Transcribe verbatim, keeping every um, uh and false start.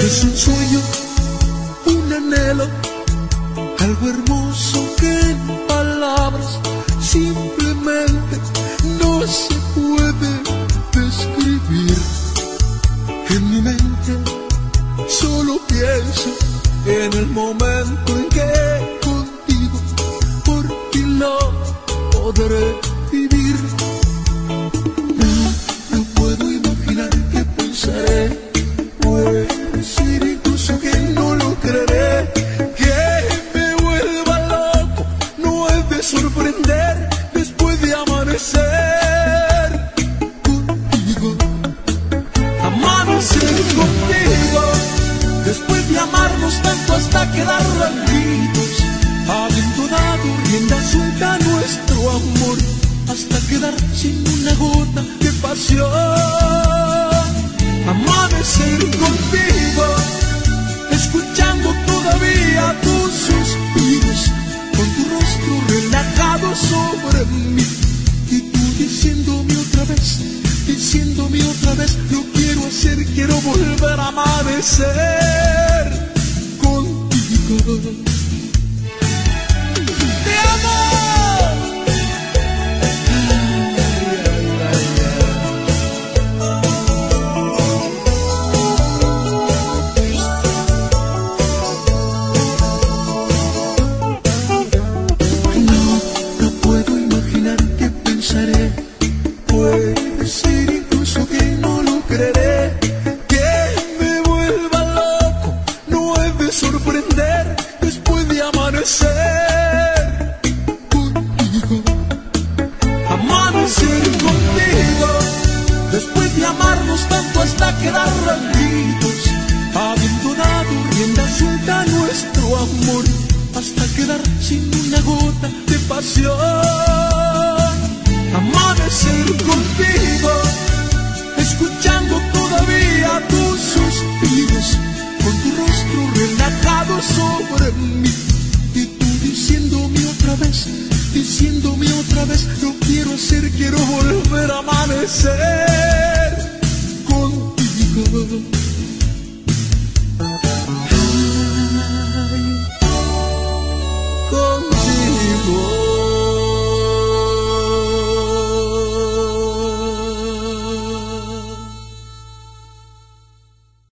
Es un sueño, un anhelo, algo hermoso que en palabras simplemente no se puede describir. En mi mente solo pienso en el momento en que contigo por fin lo podré vivir. No, no puedo imaginar qué pensaré. Puede ser incluso que no lo creeré, que me vuelva loco. No es de sorprender después de amanecer contigo. Amanecer contigo, después de amarnos tanto hasta quedar rendidos, habiendo dado rienda suelta a nuestro amor, hasta quedar sin una gota de pasión. Amanecer contigo, escuchando todavía tus suspiros, con tu rostro relajado sobre mí, y tú diciéndome otra vez, diciéndome otra vez, yo quiero hacer, quiero volver a amanecer contigo. ¡Te amo! Puede ser incluso que no lo creeré, que me vuelva loco. No es de sorprender después de amanecer contigo. Amanecer contigo, después de amarnos tanto hasta quedar rendidos, habiendo dado rienda suelta a nuestro amor, hasta quedar sin una gota de pasión. Amanecer contigo, escuchando todavía tus suspiros, con tu rostro relajado sobre mí, y tú diciéndome otra vez, diciéndome otra vez, yo quiero hacer, quiero volver a amanecer contigo.